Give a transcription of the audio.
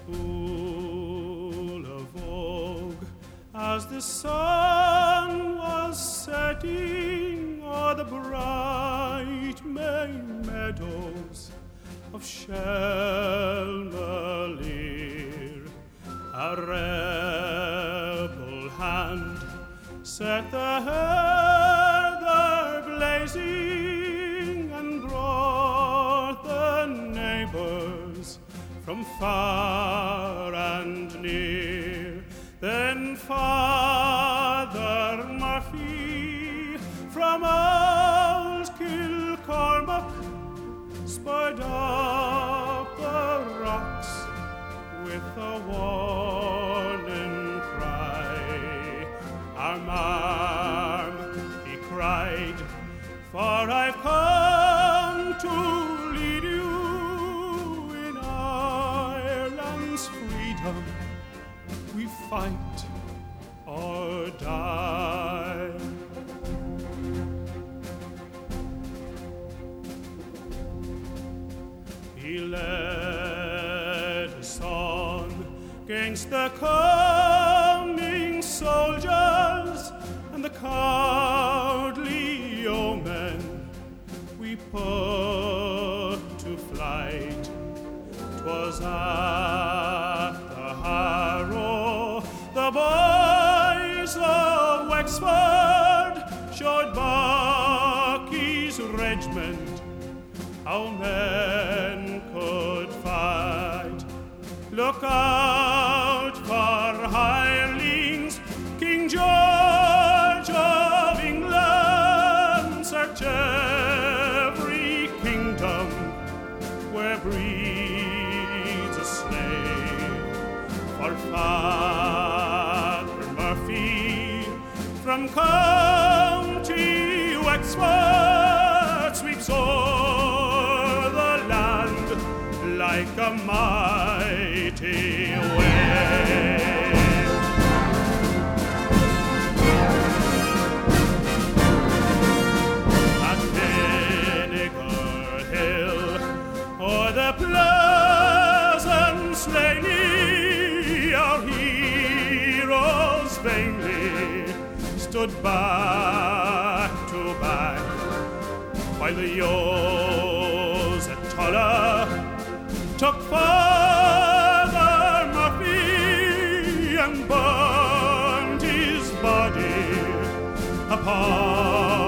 full of vogue as the sun was setting o'er the bright May meadows of Shelmalier. A rebel hand set the heather blazing and brought the neighbors from far and near. Then Father Murphy from old Kilcormac spurred up the rocks with a warning cry. Arm, arm, he cried, for I've come to lead you in Ireland's freedom. We fight or die. He led us on against the coming soldiers and the cowardly yeomen. We put to flight. 'Twas at the Harrow the boys of Wexford showed Bucky's regiment how men could fight. Look out for hirelings, King George of England. Search every kingdom where breeds a slave. For Father Murphy from County Wexford sweeps o'er the land like a mighty wave. At Vinegar Hill, o'er the pleasant slaney, our heroes vainly stood back to back, while the Yos at Tulla took Father Murphy and burned his body upon